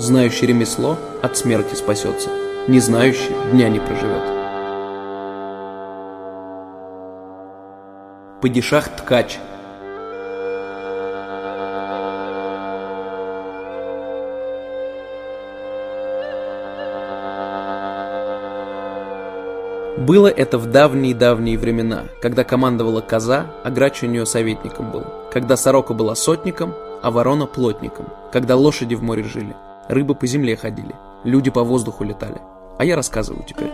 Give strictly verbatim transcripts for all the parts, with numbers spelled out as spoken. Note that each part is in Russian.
Знающий ремесло от смерти спасется, не знающий дня не проживет. Падишах-ткач. Было это в давние-давние времена, когда командовала коза, а грач у нее советником был, когда сорока была сотником, а ворона плотником, когда лошади в море жили, рыбы по земле ходили, люди по воздуху летали. А я рассказываю теперь.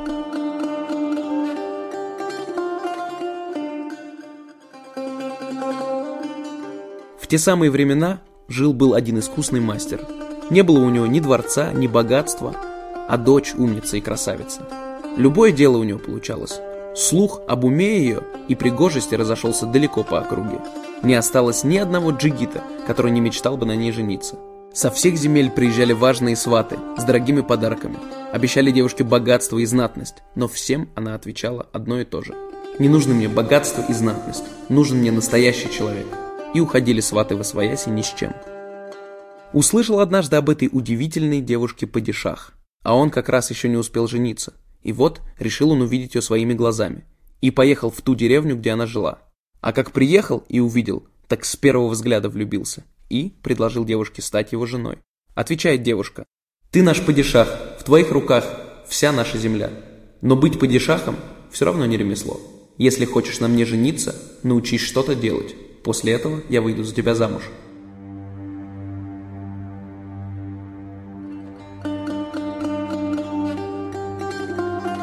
В те самые времена жил-был один искусный мастер. Не было у него ни дворца, ни богатства, а дочь умница и красавица. Любое дело у него получалось. Слух об уме ее и пригожести разошелся далеко по округе. Не осталось ни одного джигита, который не мечтал бы на ней жениться. Со всех земель приезжали важные сваты с дорогими подарками. Обещали девушке богатство и знатность, но всем она отвечала одно и то же. Не нужно мне богатство и знатность, нужен мне настоящий человек. И уходили сваты восвояси ни с чем. Услышал однажды об этой удивительной девушке падишах, а он как раз еще не успел жениться. И вот решил он увидеть ее своими глазами. И поехал в ту деревню, где она жила. А как приехал и увидел, так с первого взгляда влюбился. И предложил девушке стать его женой. Отвечает девушка: «Ты наш падишах, в твоих руках вся наша земля. Но быть падишахом все равно не ремесло. Если хочешь на мне жениться, научись что-то делать. После этого я выйду за тебя замуж».